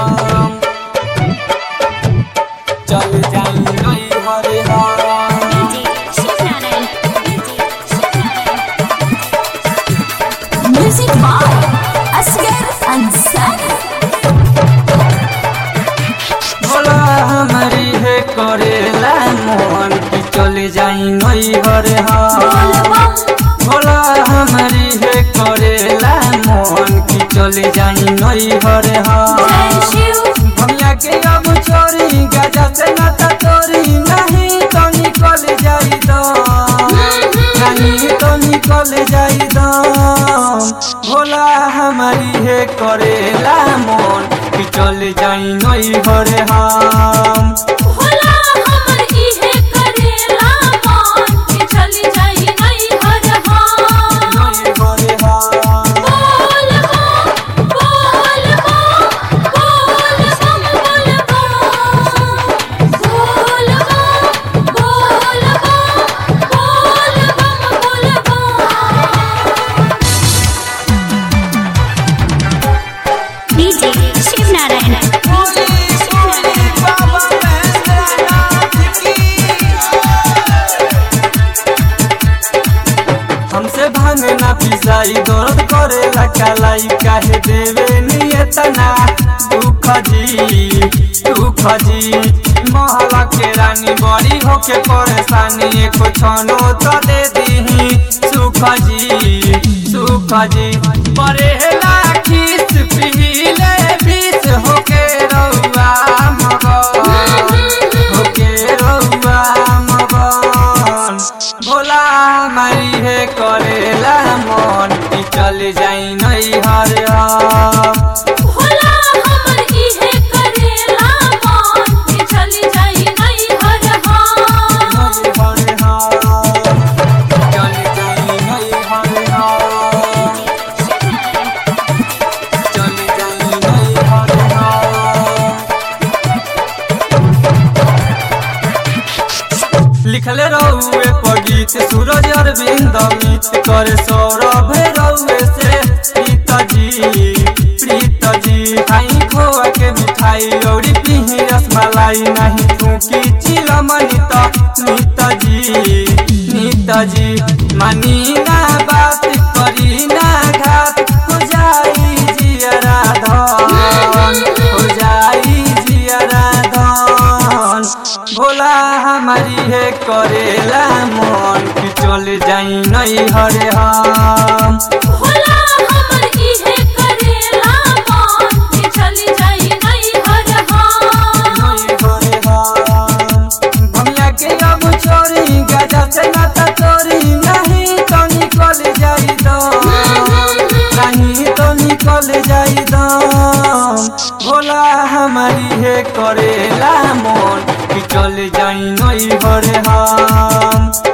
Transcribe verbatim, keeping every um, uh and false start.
हम चल जाई नहीं हरे हम म्यूजिक बाय असगर अंसारी। भोला हमारी है करेला मोहन की चले जाई नहीं हरे हम भोला हमारी है करेला मोहन की चले जाई नहीं हरे हम भैया के अब छोरी गजा से नाता तोरी नहीं तो निकल जाई दो नहीं तो निकल जाई दो भोला हमारी है करेला मोहन की चले जाई नहीं हरे हम हमसे भांगे ना पिसाई दर्द करे ला कालाई काहे देवे नियतना दुख जी दुख जी महला के रानी बड़ी होके परेशानी एको छनो तो दे दीही सुख जी सुख जी परेला खीस पीले बीस होके रउआ मगन होके रउआ मगन भोला हमारी है करेला मन की चल जाई नहीं हरे हम लिखले रहुए पगीत सूरज अरविंद मित करे सौरभ रहुए से प्रीत जी प्रीत जी खाई खोआ के मिठाई औरी पीही रसमलाई नहीं फूकी चिलम नित नित जी नित जी मानी ना बात करी ना घात हो जाई जियरा धन हो जाई जियरा धन भोला हमारी है करेला मन की चल जाई नहीं हरे हम भैया के अब छोरी गजा से नाता तोरी नहीं तो निकल जाई दो नहीं तो निकल जाई दो भोला हमारी है करेला मन की चल जाई नहीं हरे हम।